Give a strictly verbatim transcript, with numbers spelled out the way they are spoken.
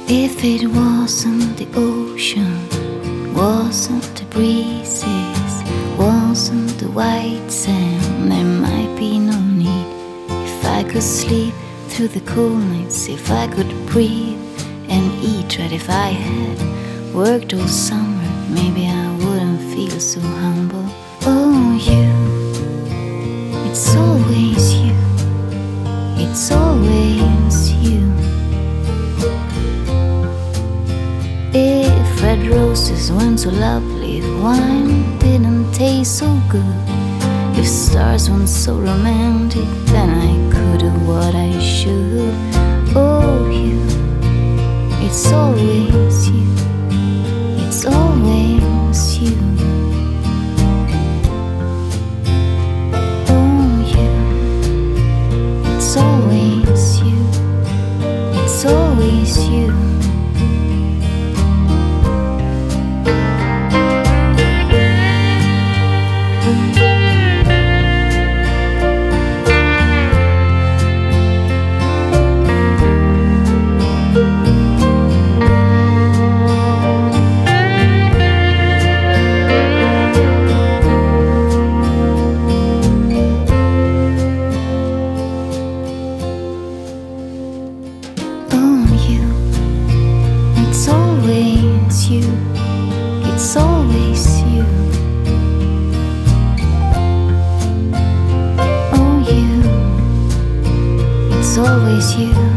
If it wasn't the ocean, wasn't the breezes, wasn't the white sand, there might be no need. If I could sleep through the cool nights, if I could breathe and eat right, if I had worked all summer, maybe I wouldn't feel so humble. Oh, you, it's always you, it's always you. If red roses weren't so lovely, if wine didn't taste so good, if stars weren't so romantic, then I could do what I should. Oh, you, it's always you, it's always you. Oh, you, it's always you, it's always you. It's always you, it's always you. Oh, you, it's always you.